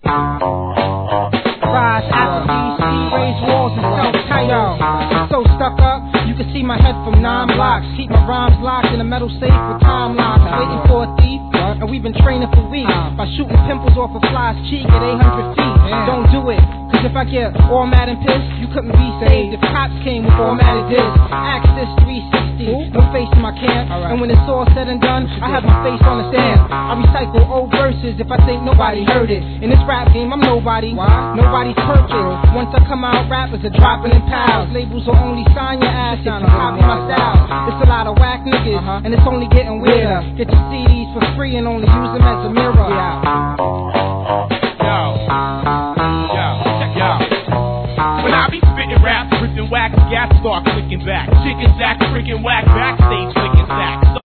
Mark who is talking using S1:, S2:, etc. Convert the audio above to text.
S1: Rise, Applebee's, raise walls and self-title. So stuck up, you can see my head from 9 blocks. Keep my rhymes locked in a metal safe with time locks. Waiting for a thief, and we've been training for weeks by shooting pimples off a fly's cheek at 800 feet. Don't do it, cause if I get all mad and pissed, you couldn't be saved if cops came with automatic discs. Access 360, no face in my camp. And when it's all said and done, I have my face on the stamp. I recycle old verses if I think nobody heard it. In this rap game, I'm nobody. Nobody's perfect. Once I come out, rappers are dropping in piles. Labels will only sign your ass if you copy my style. It's a lot of whack niggas, and it's only getting weirder. Get your CDs for free and only use them as a mirror.
S2: When I be spitting rap, ripping wax, gas start clicking back. Chickens act freaking whack, backstage flicking sacks.